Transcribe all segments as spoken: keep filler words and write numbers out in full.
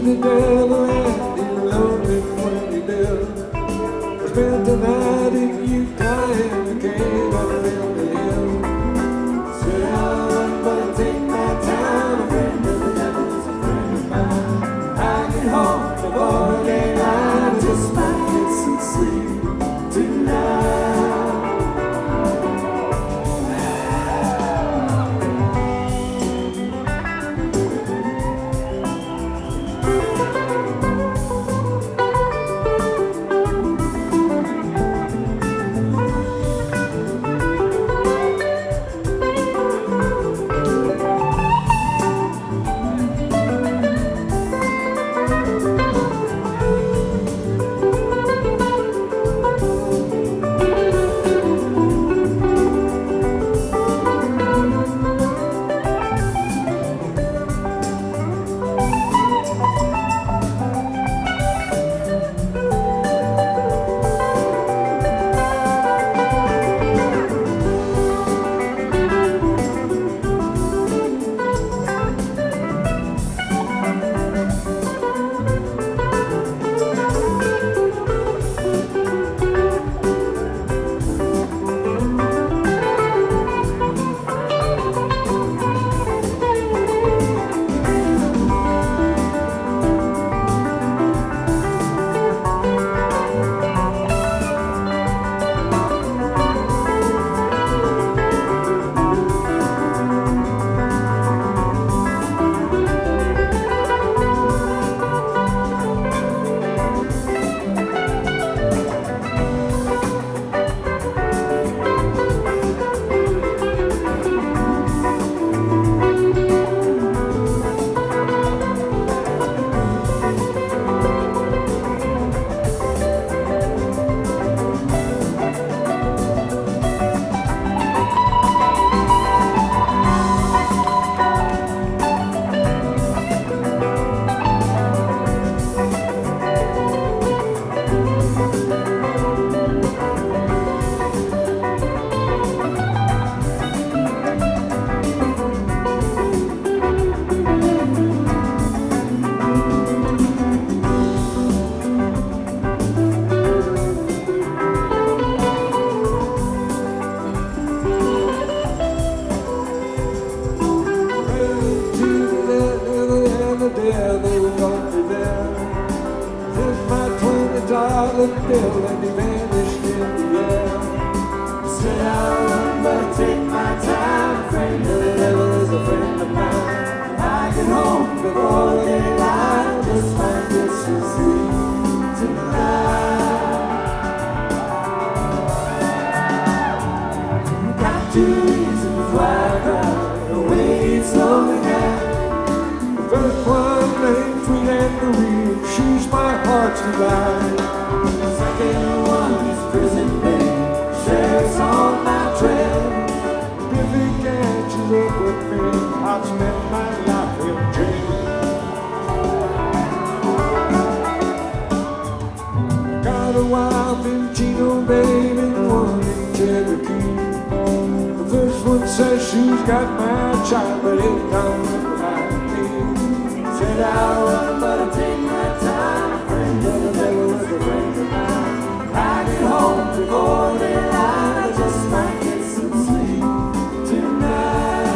the devil and he loved him when he did. I spent the night in Utah and I came back around the hill. Said I run but I take my time. A friend of the devil is a friend of mine. I get home before daylight. I just might get some sleep tonight. The devil and he vanished in the air. Said I'll run but I take my time. Friend of the devil is a friend of mine. I get home before daylight. Just might get some sleep tonight. Got two reasons why I cry. The way it's lonely now. The first one named Sweet Anne-Marie. She's my heart's delight. Second one is prison day. Sheriff's on my trail. Billy, can't you look with me? I've spent my life in jail. Got a wife in Chino, baby, and one in Cherokee. The first one says she's got my child, but it comes behind me. Said I'll run, but I take my time. Friend of the devil is a friend of mine. I get home before daylight. I just might get some sleep tonight.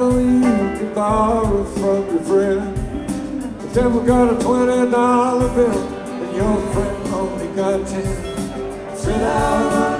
know you can borrow from your friend. The devil got a twenty dollar bill and your friend only got ten. Sit out